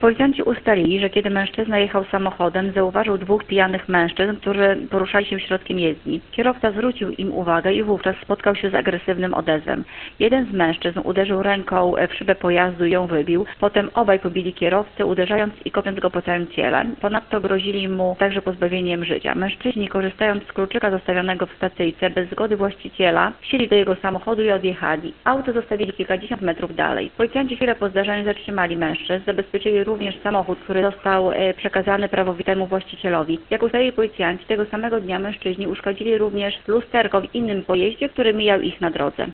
Policjanci ustalili, że kiedy mężczyzna jechał samochodem, zauważył dwóch pijanych mężczyzn, którzy poruszali się środkiem jezdni. Kierowca zwrócił im uwagę i wówczas spotkał się z agresywnym odezwem. Jeden z mężczyzn uderzył ręką w szybę pojazdu i ją wybił. Potem obaj pobili kierowcę, uderzając i kopiąc go po całym ciele. Ponadto grozili mu także pozbawieniem życia. Mężczyźni, korzystając z kluczyka zostawionego w stacyjce bez zgody właściciela, wsiedli do jego samochodu i odjechali. Auto zostawili kilkadziesiąt metrów dalej. Policjanci chwilę po zdarzeniu zatrzymali mężczyzn, zabezpieczyli również samochód, który został przekazany prawowitemu właścicielowi. Jak ustalili policjanci, tego samego dnia mężczyźni uszkodzili również lusterko w innym pojeździe, który mijał ich na drodze.